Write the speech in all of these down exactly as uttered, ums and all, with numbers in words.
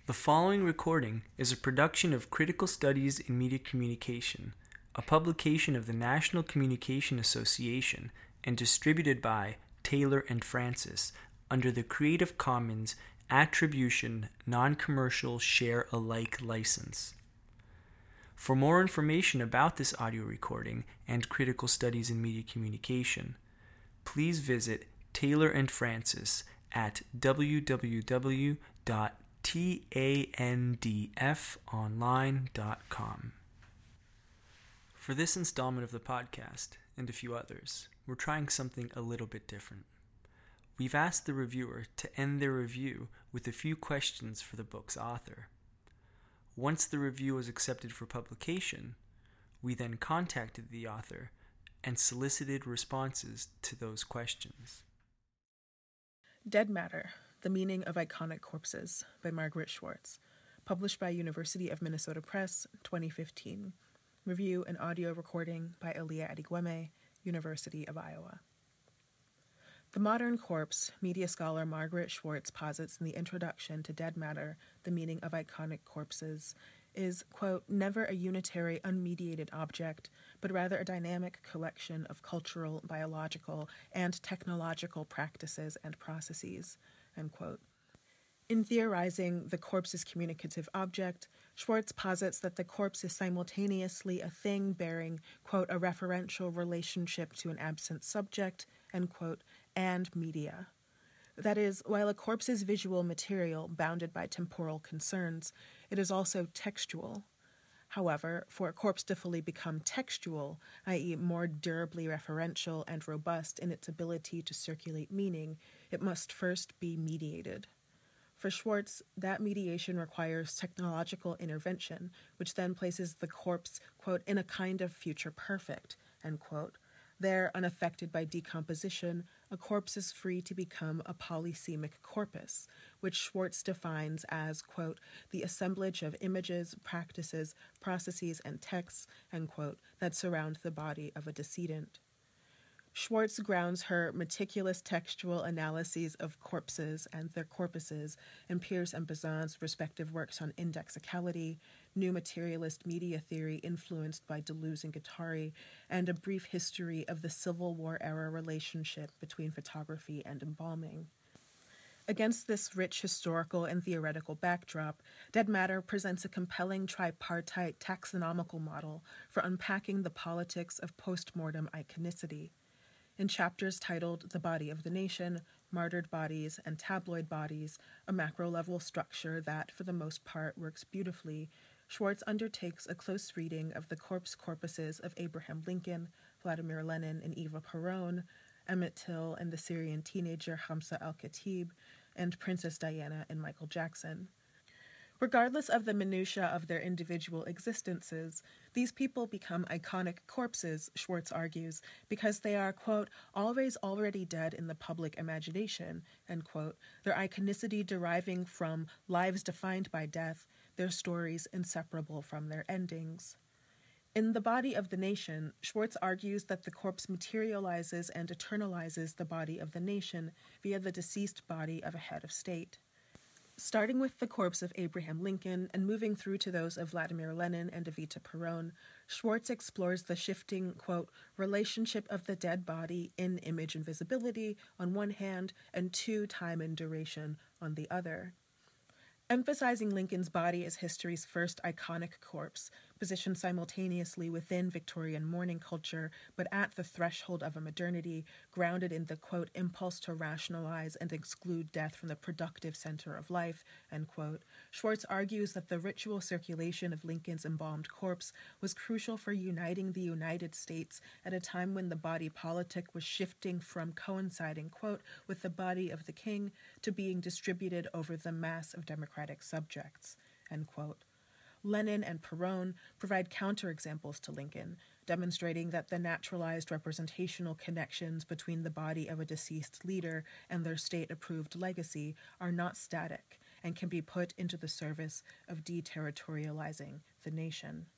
The following recording is a production of Critical Studies in Media Communication, a publication of the National Communication Association and distributed by Taylor and Francis under the Creative Commons Attribution Non-Commercial Share Alike license. For more information about this audio recording and Critical Studies in Media Communication, please visit Taylor and Francis at w w w dot tandf online dot com. For this installment of the podcast, and a few others, we're trying something a little bit different. We've asked the reviewer to end their review with a few questions for the book's author. Once the review was accepted for publication, we then contacted the author and solicited responses to those questions. Dead Matter: The Meaning of Iconic Corpses by Margaret Schwartz, published by University of Minnesota Press, twenty fifteen. Review and audio recording by Elia Adigueme, University of Iowa. The modern corpse, media scholar Margaret Schwartz posits in the introduction to Dead Matter: The Meaning of Iconic Corpses, is, quote, never a unitary, unmediated object, but rather a dynamic collection of cultural, biological, and technological practices and processes, end quote. In theorizing the corpse's communicative object, Schwartz posits that the corpse is simultaneously a thing bearing, quote, a referential relationship to an absent subject, end quote, and media. That is, while a corpse is visual material bounded by temporal concerns, it is also textual. However, for a corpse to fully become textual, that is more durably referential and robust in its ability to circulate meaning, it must first be mediated. For Schwartz, that mediation requires technological intervention, which then places the corpse, quote, in a kind of future perfect, end quote. There, unaffected by decomposition, a corpse is free to become a polysemic corpus, which Schwartz defines as, quote, the assemblage of images, practices, processes, and texts, end quote, that surround the body of a decedent. Schwartz grounds her meticulous textual analyses of corpses and their corpuses in Peirce and Bazan's respective works on indexicality, new materialist media theory influenced by Deleuze and Guattari, and a brief history of the Civil War-era relationship between photography and embalming. Against this rich historical and theoretical backdrop, Dead Matter presents a compelling tripartite taxonomical model for unpacking the politics of postmortem iconicity. In chapters titled The Body of the Nation, Martyred Bodies, and Tabloid Bodies, a macro-level structure that, for the most part, works beautifully, Schwartz undertakes a close reading of the corpse corpuses of Abraham Lincoln, Vladimir Lenin and Eva Peron, Emmett Till and the Syrian teenager Hamza al-Khatib, and Princess Diana and Michael Jackson. Regardless of the minutiae of their individual existences, these people become iconic corpses, Schwartz argues, because they are, quote, always already dead in the public imagination, end quote, their iconicity deriving from lives defined by death, their stories inseparable from their endings. In The Body of the Nation, Schwartz argues that the corpse materializes and eternalizes the body of the nation via the deceased body of a head of state. Starting with the corpse of Abraham Lincoln and moving through to those of Vladimir Lenin and Evita Peron, Schwartz explores the shifting, quote, relationship of the dead body in image and visibility on one hand and to time and duration on the other. Emphasizing Lincoln's body as history's first iconic corpse, positioned simultaneously within Victorian mourning culture, but at the threshold of a modernity, grounded in the, quote, impulse to rationalize and exclude death from the productive center of life, end quote, Schwartz argues that the ritual circulation of Lincoln's embalmed corpse was crucial for uniting the United States at a time when the body politic was shifting from coinciding, quote, with the body of the king to being distributed over the mass of democratic subjects, end quote. Lenin and Peron provide counterexamples to Lincoln, demonstrating that the naturalized representational connections between the body of a deceased leader and their state-approved legacy are not static and can be put into the service of deterritorializing the nation.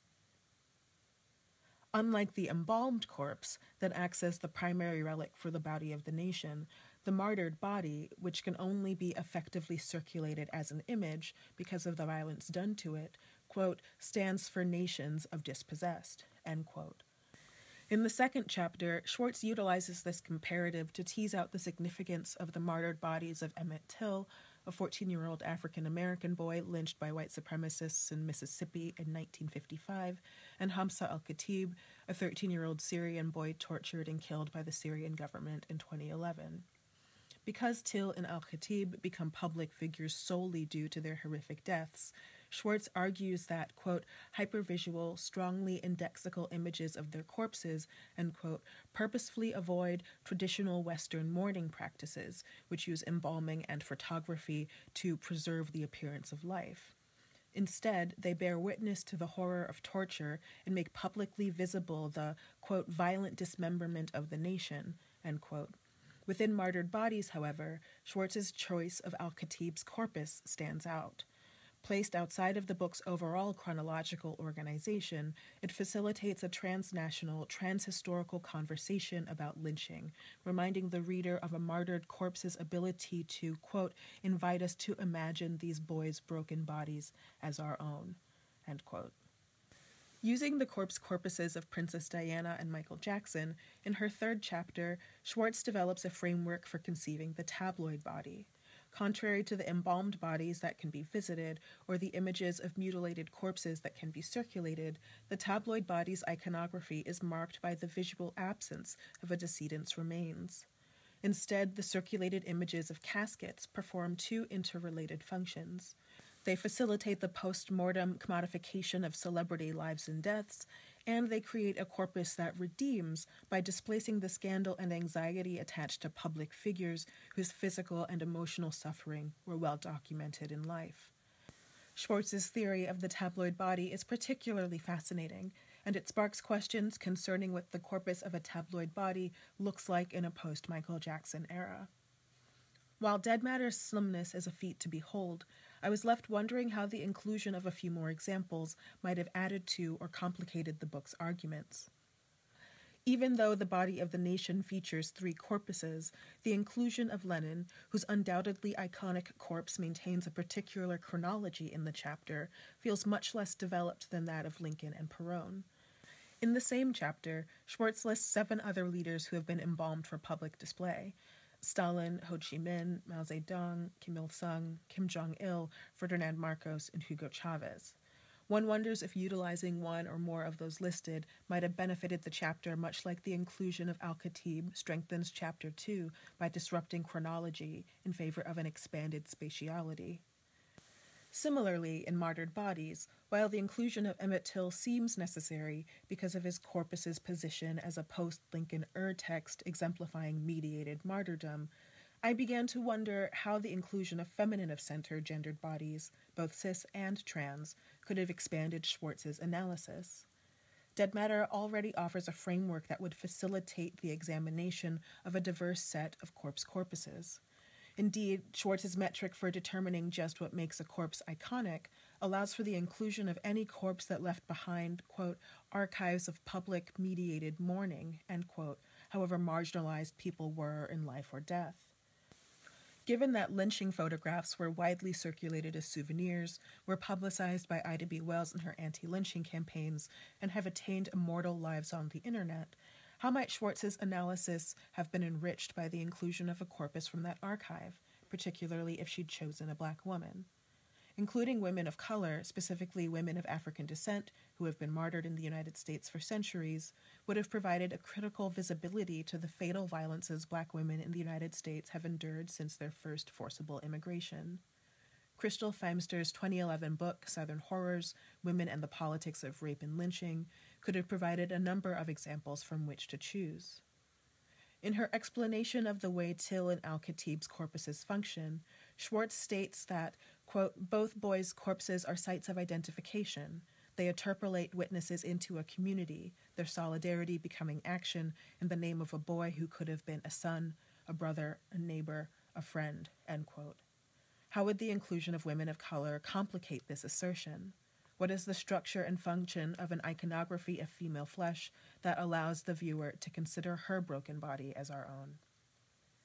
Unlike the embalmed corpse that acts as the primary relic for the body of the nation, The martyred body, which can only be effectively circulated as an image because of the violence done to it, quote, stands for nations of dispossessed, end quote. In the second chapter, Schwartz utilizes this comparative to tease out the significance of the martyred bodies of Emmett Till, a fourteen-year-old African-American boy lynched by white supremacists in Mississippi in nineteen fifty-five, and Hamza al-Khatib, a thirteen-year-old Syrian boy tortured and killed by the Syrian government in twenty eleven. Because Till and al-Khatib become public figures solely due to their horrific deaths, Schwartz argues that, quote, hypervisual, strongly indexical images of their corpses, end quote, purposefully avoid traditional Western mourning practices, which use embalming and photography to preserve the appearance of life. Instead, they bear witness to the horror of torture and make publicly visible the, quote, violent dismemberment of the nation, end quote. Within Martyred Bodies, however, Schwartz's choice of al-Khatib's corpus stands out. Placed outside of the book's overall chronological organization, it facilitates a transnational, transhistorical conversation about lynching, reminding the reader of a martyred corpse's ability to, quote, invite us to imagine these boys' broken bodies as our own, end quote. Using the corpse corpuses of Princess Diana and Michael Jackson, in her third chapter, Schwartz develops a framework for conceiving the tabloid body. Contrary to the embalmed bodies that can be visited or the images of mutilated corpses that can be circulated, the tabloid body's iconography is marked by the visual absence of a decedent's remains. Instead, the circulated images of caskets perform two interrelated functions. They facilitate the post-mortem commodification of celebrity lives and deaths, and they create a corpus that redeems by displacing the scandal and anxiety attached to public figures whose physical and emotional suffering were well documented in life. Schwartz's theory of the tabloid body is particularly fascinating, and it sparks questions concerning what the corpus of a tabloid body looks like in a post-Michael Jackson era. While Dead Matter's slimness is a feat to behold, I was left wondering how the inclusion of a few more examples might have added to or complicated the book's arguments. Even though The Body of the Nation features three corpuses, the inclusion of Lenin, whose undoubtedly iconic corpse maintains a particular chronology in the chapter, feels much less developed than that of Lincoln and Perón. In the same chapter, Schwartz lists seven other leaders who have been embalmed for public display: Stalin, Ho Chi Minh, Mao Zedong, Kim Il-sung, Kim Jong-il, Ferdinand Marcos, and Hugo Chavez. One wonders if utilizing one or more of those listed might have benefited the chapter, much like the inclusion of al-Khatib strengthens Chapter two by disrupting chronology in favor of an expanded spatiality. Similarly, in Martyred Bodies, while the inclusion of Emmett Till seems necessary because of his corpus's position as a post-Lincoln ur-text exemplifying mediated martyrdom, I began to wonder how the inclusion of feminine-of-center gendered bodies, both cis and trans, could have expanded Schwartz's analysis. Dead Matter already offers a framework that would facilitate the examination of a diverse set of corpse corpuses. Indeed, Schwartz's metric for determining just what makes a corpse iconic allows for the inclusion of any corpse that left behind, quote, archives of public mediated mourning, end quote, however marginalized people were in life or death. Given that lynching photographs were widely circulated as souvenirs, were publicized by Ida B. Wells in her anti-lynching campaigns, and have attained immortal lives on the internet, how might Schwartz's analysis have been enriched by the inclusion of a corpus from that archive, particularly if she'd chosen a black woman? Including women of color, specifically women of African descent who have been martyred in the United States for centuries, would have provided a critical visibility to the fatal violences black women in the United States have endured since their first forcible immigration. Crystal Feimster's twenty eleven book, Southern Horrors, Women and the Politics of Rape and Lynching, could have provided a number of examples from which to choose. In her explanation of the way Till and al-Khatib's corpuses function, Schwartz states that, quote, both boys' corpses are sites of identification. They interpolate witnesses into a community, their solidarity becoming action in the name of a boy who could have been a son, a brother, a neighbor, a friend, end quote. How would the inclusion of women of color complicate this assertion? What is the structure and function of an iconography of female flesh that allows the viewer to consider her broken body as our own?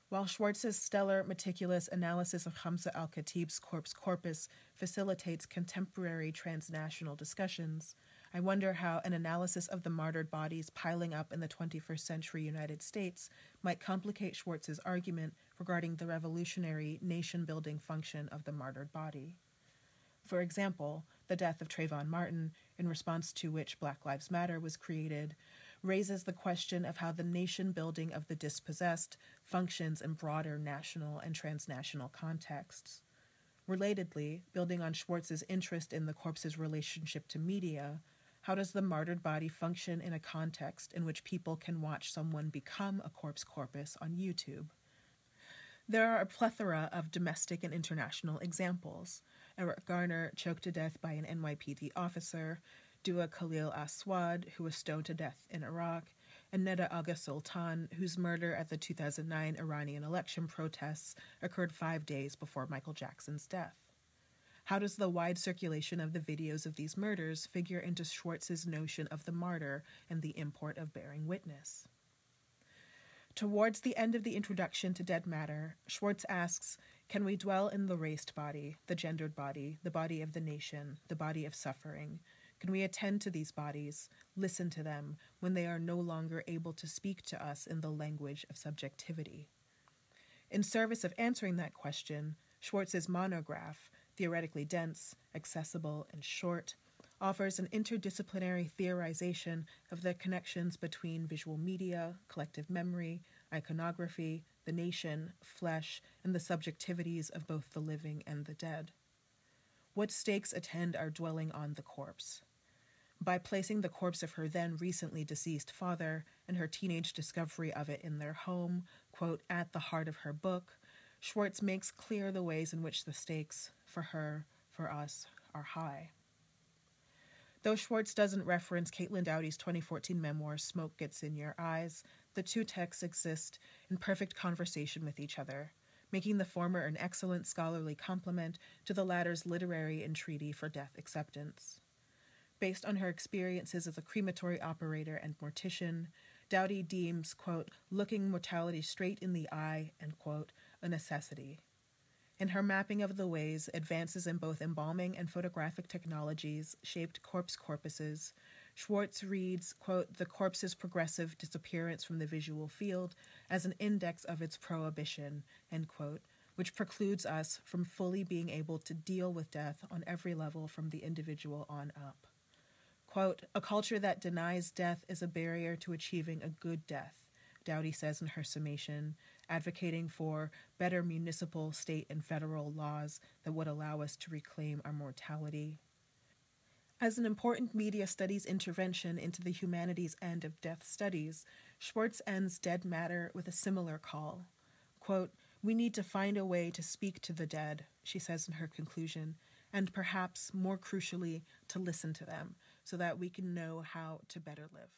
While Schwartz's stellar, meticulous analysis of Hamza al-Khatib's corpse corpus facilitates contemporary transnational discussions, I wonder how an analysis of the martyred bodies piling up in the twenty-first century United States might complicate Schwartz's argument regarding the revolutionary nation-building function of the martyred body. For example, the death of Trayvon Martin, in response to which Black Lives Matter was created, raises the question of how the nation-building of the dispossessed functions in broader national and transnational contexts. Relatedly, building on Schwartz's interest in the corpse's relationship to media, how does the martyred body function in a context in which people can watch someone become a corpse corpus on YouTube? There are a plethora of domestic and international examples. Eric Garner, choked to death by an N Y P D officer, Dua Khalil Aswad, who was stoned to death in Iraq, and Neda Agha Soltan, whose murder at the two thousand nine Iranian election protests occurred five days before Michael Jackson's death. How does the wide circulation of the videos of these murders figure into Schwartz's notion of the martyr and the import of bearing witness? Towards the end of the introduction to Dead Matter, Schwartz asks, can we dwell in the raced body, the gendered body, the body of the nation, the body of suffering? Can we attend to these bodies, listen to them, when they are no longer able to speak to us in the language of subjectivity? In service of answering that question, Schwartz's monograph, theoretically dense, accessible, and short, offers an interdisciplinary theorization of the connections between visual media, collective memory, iconography, the nation, flesh, and the subjectivities of both the living and the dead. What stakes attend our dwelling on the corpse? By placing the corpse of her then recently deceased father and her teenage discovery of it in their home, quote, at the heart of her book, Schwartz makes clear the ways in which the stakes, for her, for us, are high. Though Schwartz doesn't reference Caitlin Doughty's twenty fourteen memoir, Smoke Gets in Your Eyes, the two texts exist in perfect conversation with each other, making the former an excellent scholarly complement to the latter's literary entreaty for death acceptance. Based on her experiences as a crematory operator and mortician, Doughty deems, quote, looking mortality straight in the eye, end quote, a necessity. In her mapping of the ways advances in both embalming and photographic technologies shaped corpse corpuses, Schwartz reads, quote, the corpse's progressive disappearance from the visual field as an index of its prohibition, end quote, which precludes us from fully being able to deal with death on every level from the individual on up. Quote, a culture that denies death is a barrier to achieving a good death, Doughty says in her summation, advocating for better municipal, state, and federal laws that would allow us to reclaim our mortality. As an important media studies intervention into the humanities end of death studies, Schwartz ends Dead Matter with a similar call. Quote, we need to find a way to speak to the dead, she says in her conclusion, and perhaps, more crucially, to listen to them, so that we can know how to better live.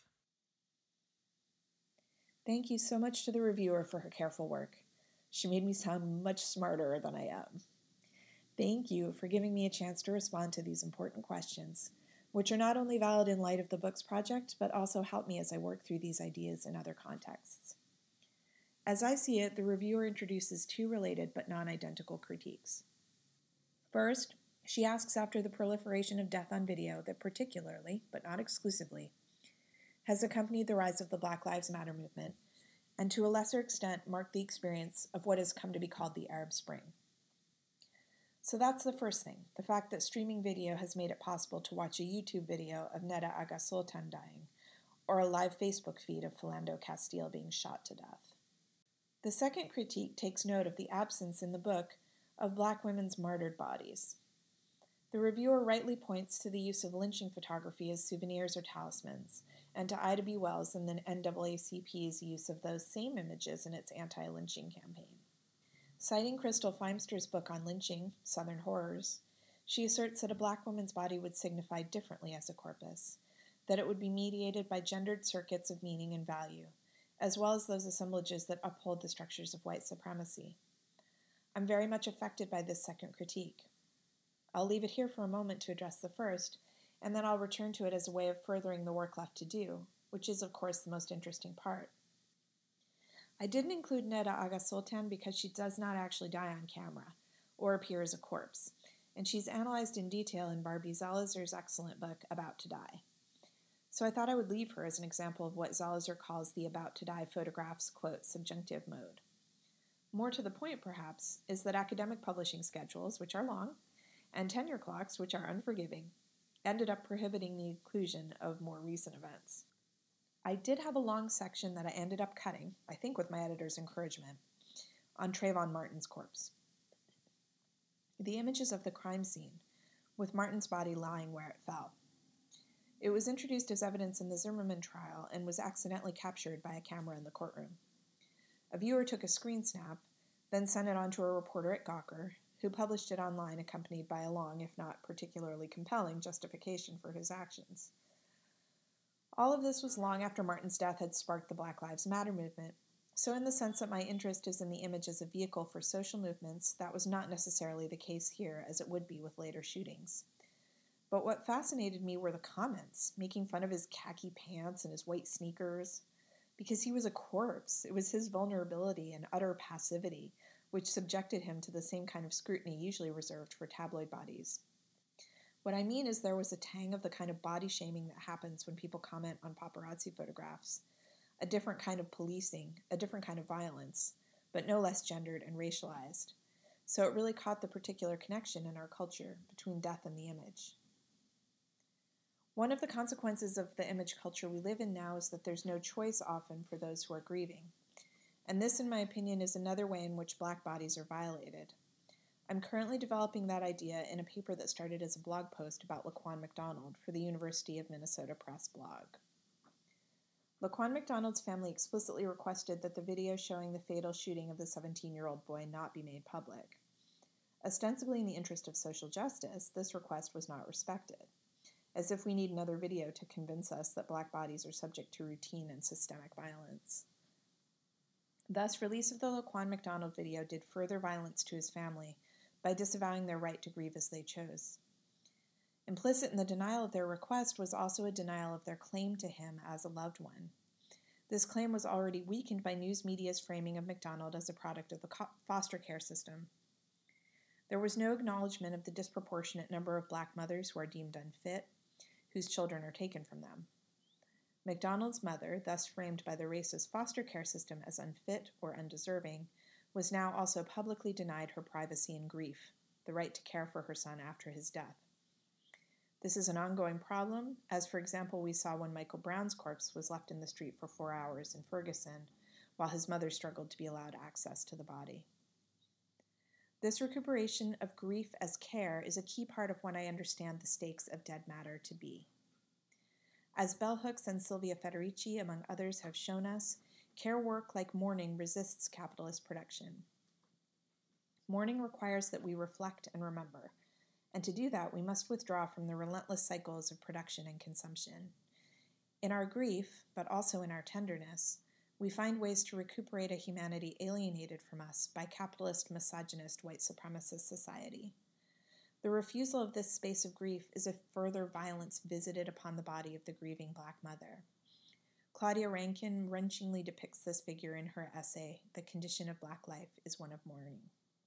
Thank you so much to the reviewer for her careful work. She made me sound much smarter than I am. Thank you for giving me a chance to respond to these important questions, which are not only valid in light of the book's project, but also help me as I work through these ideas in other contexts. As I see it, the reviewer introduces two related but non-identical critiques. First, she asks after the proliferation of death on video that particularly, but not exclusively, has accompanied the rise of the Black Lives Matter movement, and to a lesser extent marked the experience of what has come to be called the Arab Spring. So that's the first thing, the fact that streaming video has made it possible to watch a YouTube video of Neda Agha Soltan dying, or a live Facebook feed of Philando Castile being shot to death. The second critique takes note of the absence in the book of Black women's martyred bodies. The reviewer rightly points to the use of lynching photography as souvenirs or talismans, and to Ida B. Wells and the N double A C P's use of those same images in its anti-lynching campaign. Citing Crystal Feimster's book on lynching, Southern Horrors, she asserts that a black woman's body would signify differently as a corpus, that it would be mediated by gendered circuits of meaning and value, as well as those assemblages that uphold the structures of white supremacy. I'm very much affected by this second critique. I'll leave it here for a moment to address the first, and then I'll return to it as a way of furthering the work left to do, which is, of course, the most interesting part. I didn't include Neda Aga Sultan because she does not actually die on camera or appear as a corpse, and she's analyzed in detail in Barbie Zalazer's excellent book, About to Die. So I thought I would leave her as an example of what Zalazer calls the about to die photograph's, quote, subjunctive mode. More to the point, perhaps, is that academic publishing schedules, which are long, and tenure clocks, which are unforgiving, ended up prohibiting the inclusion of more recent events. I did have a long section that I ended up cutting, I think with my editor's encouragement, on Trayvon Martin's corpse. The images of the crime scene, with Martin's body lying where it fell. It was introduced as evidence in the Zimmerman trial and was accidentally captured by a camera in the courtroom. A viewer took a screen snap, then sent it on to a reporter at Gawker, who published it online accompanied by a long, if not particularly compelling, justification for his actions. All of this was long after Martin's death had sparked the Black Lives Matter movement, so in the sense that my interest is in the image as a vehicle for social movements, that was not necessarily the case here, as it would be with later shootings. But what fascinated me were the comments, making fun of his khaki pants and his white sneakers. Because he was a corpse, it was his vulnerability and utter passivity which subjected him to the same kind of scrutiny usually reserved for tabloid bodies. What I mean is there was a tang of the kind of body shaming that happens when people comment on paparazzi photographs, a different kind of policing, a different kind of violence, but no less gendered and racialized. So it really caught the particular connection in our culture between death and the image. One of the consequences of the image culture we live in now is that there's no choice often for those who are grieving. And this, in my opinion, is another way in which Black bodies are violated. I'm currently developing that idea in a paper that started as a blog post about Laquan McDonald for the University of Minnesota Press blog. Laquan McDonald's family explicitly requested that the video showing the fatal shooting of the seventeen-year-old boy not be made public. Ostensibly in the interest of social justice, this request was not respected, as if we need another video to convince us that Black bodies are subject to routine and systemic violence. Thus, release of the Laquan McDonald video did further violence to his family by disavowing their right to grieve as they chose. Implicit in the denial of their request was also a denial of their claim to him as a loved one. This claim was already weakened by news media's framing of McDonald as a product of the foster care system. There was no acknowledgement of the disproportionate number of Black mothers who are deemed unfit, whose children are taken from them. McDonald's mother, thus framed by the racist foster care system as unfit or undeserving, was now also publicly denied her privacy and grief, the right to care for her son after his death. This is an ongoing problem, as for example we saw when Michael Brown's corpse was left in the street for four hours in Ferguson, while his mother struggled to be allowed access to the body. This recuperation of grief as care is a key part of what I understand the stakes of dead matter to be. As Bell Hooks and Sylvia Federici, among others, have shown us, care work like mourning resists capitalist production. Mourning requires that we reflect and remember, and to do that we must withdraw from the relentless cycles of production and consumption. In our grief, but also in our tenderness, we find ways to recuperate a humanity alienated from us by capitalist, misogynist, white supremacist society. The refusal of this space of grief is a further violence visited upon the body of the grieving Black mother. Claudia Rankine wrenchingly depicts this figure in her essay, The Condition of Black Life is One of Mourning.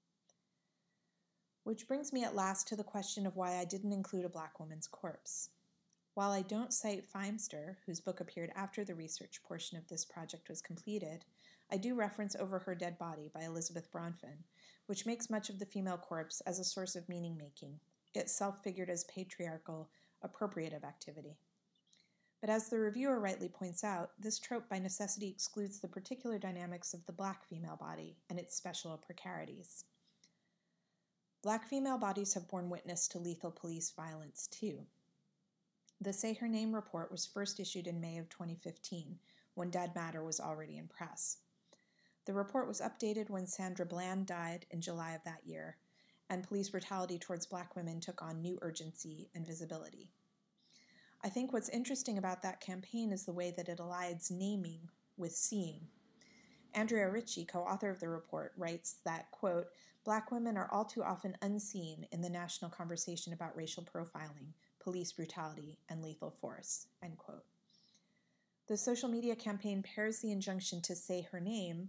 Which brings me at last to the question of why I didn't include a Black woman's corpse. While I don't cite Feimster, whose book appeared after the research portion of this project was completed, I do reference Over Her Dead Body by Elizabeth Bronfen, which makes much of the female corpse as a source of meaning-making, itself figured as patriarchal, appropriative activity. But as the reviewer rightly points out, this trope by necessity excludes the particular dynamics of the Black female body and its special precarities. Black female bodies have borne witness to lethal police violence, too. The Say Her Name report was first issued in May of twenty fifteen, when Dead Matter was already in press. The report was updated when Sandra Bland died in July of that year, and police brutality towards Black women took on new urgency and visibility. I think what's interesting about that campaign is the way that it aligns naming with seeing. Andrea Ritchie, co-author of the report, writes that, quote, Black women are all too often unseen in the national conversation about racial profiling, police brutality, and lethal force, end quote. The social media campaign pairs the injunction to say her name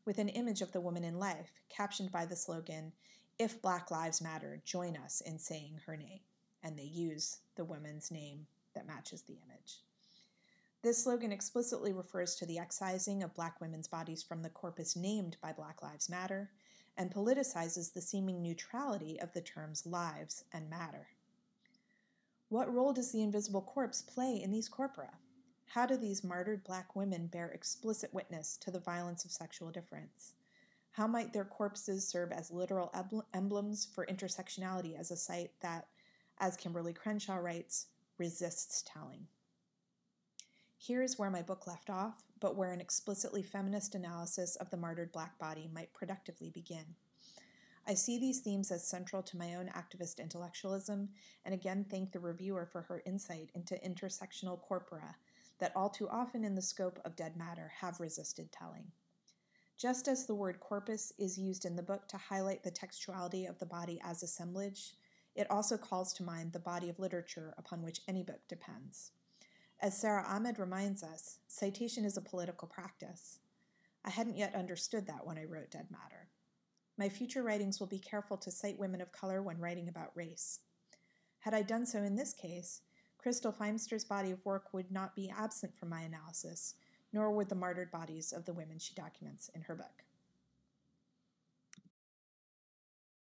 with an image of the woman in life, captioned by the slogan, "If Black Lives Matter, join us in saying her name." And they use the woman's name that matches the image. This slogan explicitly refers to the excising of Black women's bodies from the corpus named by Black Lives Matter and politicizes the seeming neutrality of the terms lives and matter. What role does the invisible corpse play in these corpora? How do these martyred Black women bear explicit witness to the violence of sexual difference? How might their corpses serve as literal emblems for intersectionality as a site that, as Kimberly Crenshaw writes, resists telling? Here is where my book left off, but where an explicitly feminist analysis of the martyred Black body might productively begin. I see these themes as central to my own activist intellectualism, and again thank the reviewer for her insight into intersectional corpora that all too often in the scope of Dead Matter have resisted telling. Just as the word corpus is used in the book to highlight the textuality of the body as assemblage, it also calls to mind the body of literature upon which any book depends. As Sarah Ahmed reminds us, citation is a political practice. I hadn't yet understood that when I wrote Dead Matter. My future writings will be careful to cite women of color when writing about race. Had I done so in this case, Crystal Feimster's body of work would not be absent from my analysis, nor would the martyred bodies of the women she documents in her book.